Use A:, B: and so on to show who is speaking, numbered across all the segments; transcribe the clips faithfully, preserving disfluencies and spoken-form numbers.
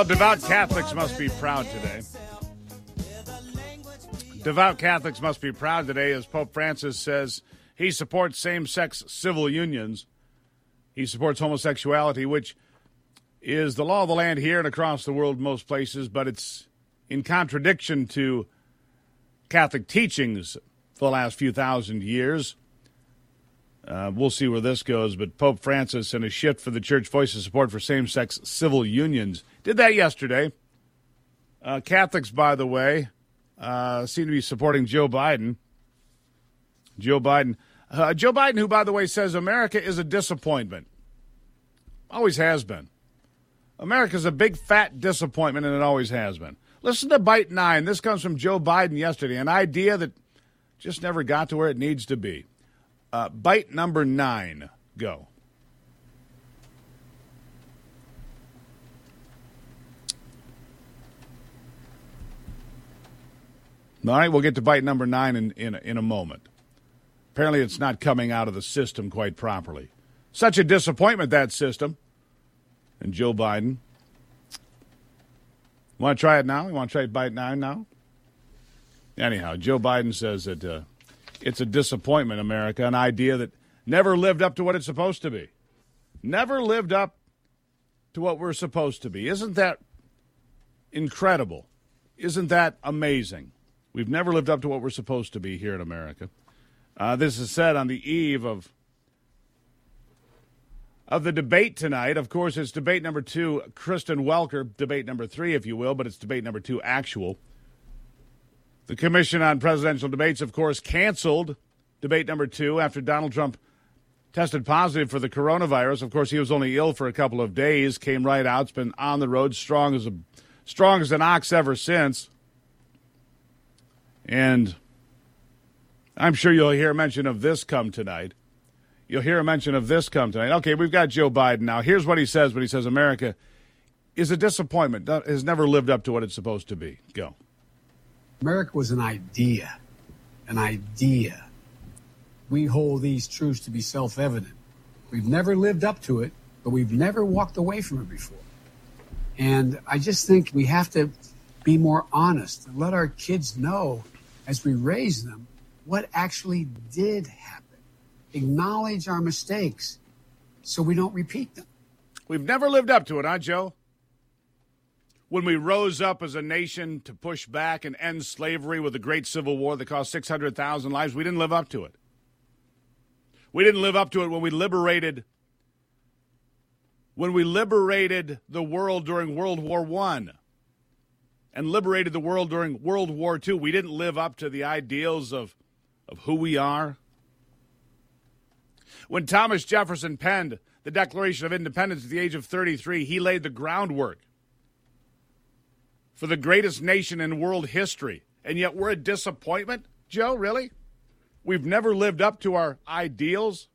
A: Well, devout Catholics must be proud today. Devout Catholics must be proud today as Pope Francis says he supports same-sex civil unions. He supports homosexuality, which is the law of the land here and across the world most places, but it's in contradiction to Catholic teachings for the last few thousand years. Uh, we'll see where this goes, but Pope Francis, in a shift for the church voices support for same-sex civil unions, did that yesterday. Uh, Catholics, by the way, uh, seem to be supporting Joe Biden. Joe Biden. Uh, Joe Biden, who, by the way, says America is a disappointment. Always has been. America's a big, fat disappointment, and it always has been. Listen to Bite nine. This comes from Joe Biden yesterday, an idea that just never got to where it needs to be. Uh, bite number nine. Go. All right, we'll get to bite number nine in, in, in a moment. Apparently it's not coming out of the system quite properly. Such a disappointment, that system. And Joe Biden. Want to try it now? You want to try bite nine now? Anyhow, Joe Biden says that uh, it's a disappointment, America, an idea that never lived up to what it's supposed to be. Never lived up to what we're supposed to be. Isn't that incredible? Isn't that amazing? We've never lived up to what we're supposed to be here in America. Uh, this is said on the eve of of the debate tonight. Of course, it's debate number two, Kristen Welker, debate number three, if you will, but it's debate number two, actual. The Commission on Presidential Debates, of course, canceled debate number two after Donald Trump tested positive for the coronavirus. Of course, he was only ill for a couple of days, came right out, has been on the road, strong as a strong as an ox ever since. And I'm sure you'll hear mention of this come tonight. You'll hear a mention of this come tonight. Okay, we've got Joe Biden now. Here's what he says when he says America is a disappointment, has never lived up to what it's supposed to be. Go.
B: America was an idea, an idea. We hold these truths to be self-evident. We've never lived up to it, but we've never walked away from it before. And I just think we have to be more honest and let our kids know as we raise them what actually did happen. Acknowledge our mistakes so we don't repeat them.
A: We've never lived up to it, huh, Joe? When we rose up as a nation to push back and end slavery with the Great Civil War that cost six hundred thousand lives, we didn't live up to it. We didn't live up to it when we liberated when we liberated the world during World War One and liberated the world during World War Two. We didn't live up to the ideals of, of who we are. When Thomas Jefferson penned the Declaration of Independence at the age of thirty-three, he laid the groundwork for the greatest nation in world history. And yet we're a disappointment, Joe, really? We've never lived up to our ideals?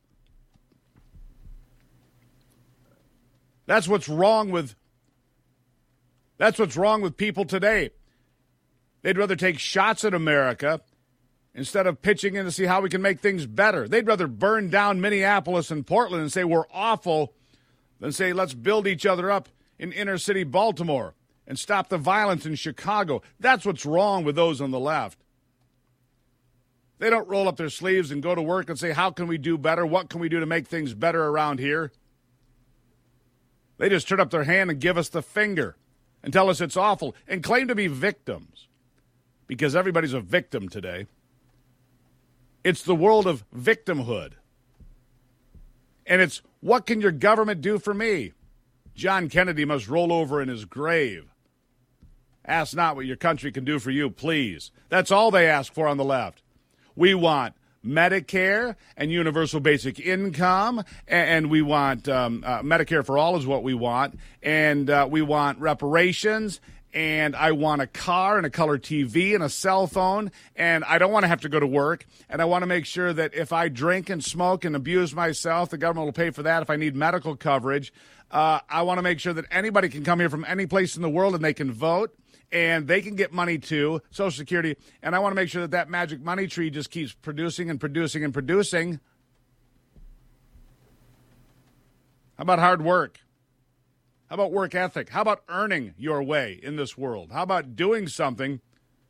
A: That's what's wrong with That's what's wrong with people today. They'd rather take shots at America instead of pitching in to see how we can make things better. They'd rather burn down Minneapolis and Portland and say we're awful than say let's build each other up in inner city Baltimore and stop the violence in Chicago. That's what's wrong with those on the left. They don't roll up their sleeves and go to work and say, how can we do better? What can we do to make things better around here? They just turn up their hand and give us the finger and tell us it's awful and claim to be victims because everybody's a victim today. It's the world of victimhood. And it's, what can your government do for me? John Kennedy must roll over in his grave. Ask not what your country can do for you, please. That's all they ask for on the left. We want Medicare and universal basic income, and we want um, uh, Medicare for all is what we want, and uh, we want reparations, and I want a car and a color T V and a cell phone, and I don't want to have to go to work, and I want to make sure that if I drink and smoke and abuse myself, the government will pay for that. If I need medical coverage, uh, I want to make sure that anybody can come here from any place in the world and they can vote, and they can get money too, Social Security, and I want to make sure that that magic money tree just keeps producing and producing and producing. How about hard work? How about work ethic? How about earning your way in this world? How about doing something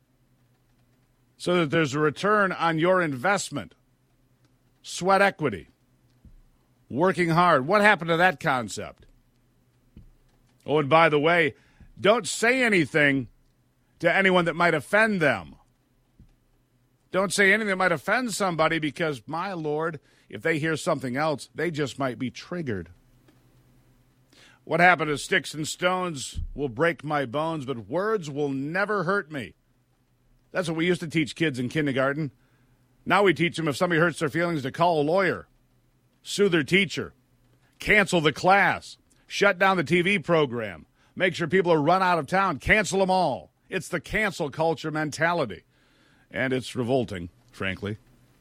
A: so that there's a return on your investment? Sweat equity. Working hard. What happened to that concept? Oh, and by the way, don't say anything to anyone that might offend them. Don't say anything that might offend somebody because, my Lord, if they hear something else, they just might be triggered. What happened to sticks and stones will break my bones, but words will never hurt me. That's what we used to teach kids in kindergarten. Now we teach them if somebody hurts their feelings to call a lawyer, sue their teacher, cancel the class, shut down the T V program, make sure people are run out of town, cancel them all. It's the cancel culture mentality, and it's revolting, frankly.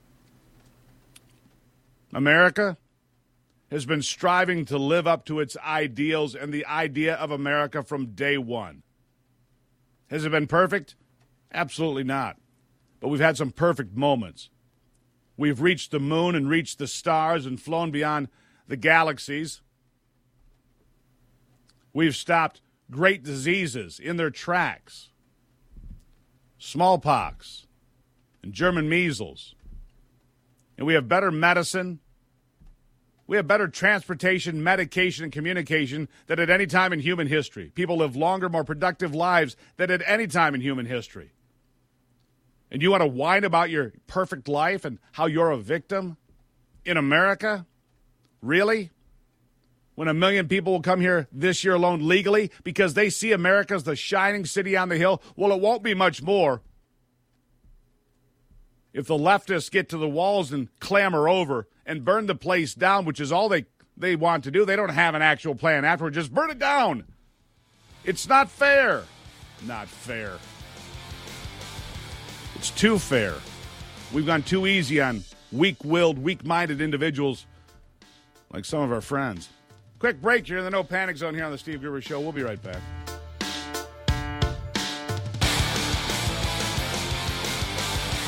A: America has been striving to live up to its ideals and the idea of America from day one. Has it been perfect? Absolutely not. But we've had some perfect moments. We've reached the moon and reached the stars and flown beyond the galaxies. We've stopped great diseases in their tracks. Smallpox and German measles. And we have better medicine. We have better transportation, medication, and communication than at any time in human history. People live longer, more productive lives than at any time in human history. And you want to whine about your perfect life and how you're a victim in America? Really? When a million people will come here this year alone legally because they see America as the shining city on the hill? Well, it won't be much more. If the leftists get to the walls and clamor over and burn the place down, which is all they, they want to do, they don't have an actual plan afterward. Just burn it down. It's not fair. Not fair. It's too fair. We've gone too easy on weak-willed, weak-minded individuals like some of our friends. Quick break here in the No Panic Zone here on the Steve Gruber Show. We'll be right back.